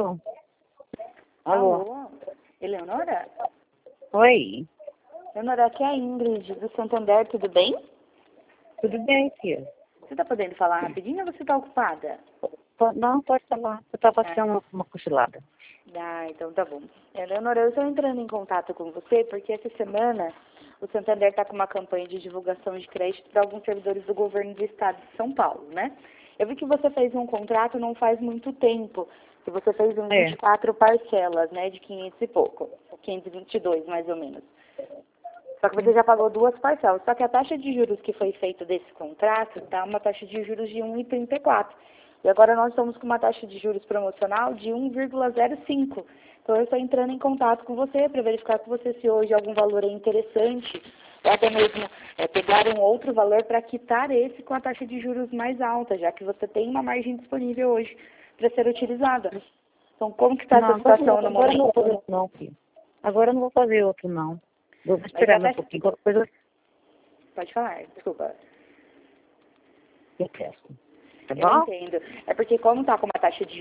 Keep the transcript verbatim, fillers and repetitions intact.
Alô? Alô? Alô? Eleonora? Oi. Eleonora, aqui é a Ingrid do Santander, tudo bem? Tudo bem, filho? Você tá podendo falar rapidinho ou você tá ocupada? Po- Não, pode falar. Eu tava Ah. tirando uma, uma cochilada. Ah, então tá bom. Eleonora, eu estou entrando em contato com você porque essa semana o Santander está com uma campanha de divulgação de crédito para alguns servidores do governo do estado de São Paulo, né? Eu vi que você fez um contrato não faz muito tempo, que você fez em É. vinte e quatro parcelas, né, de quinhentos e pouco, quinhentos e vinte e dois mais ou menos. Só que você já pagou duas parcelas. Só que a taxa de juros que foi feita desse contrato está uma taxa de juros de um vírgula trinta e quatro. E agora nós estamos com uma taxa de juros promocional de um vírgula zero cinco. Então eu estou entrando em contato com você para verificar com você se hoje algum valor é interessante, ou até mesmo é, pegar um outro valor para quitar esse com a taxa de juros mais alta, já que você tem uma margem disponível hoje para ser utilizada. Então como que está essa Não, agora, não, situação no agora eu não vou fazer momento? outro não, filho. Agora eu não vou fazer outro, não. Vou Mas esperar já mais tá... um pouquinho. Qualquer coisa Pode falar, desculpa. eu peço. Tá Eu bom? entendo. É porque como está com uma taxa de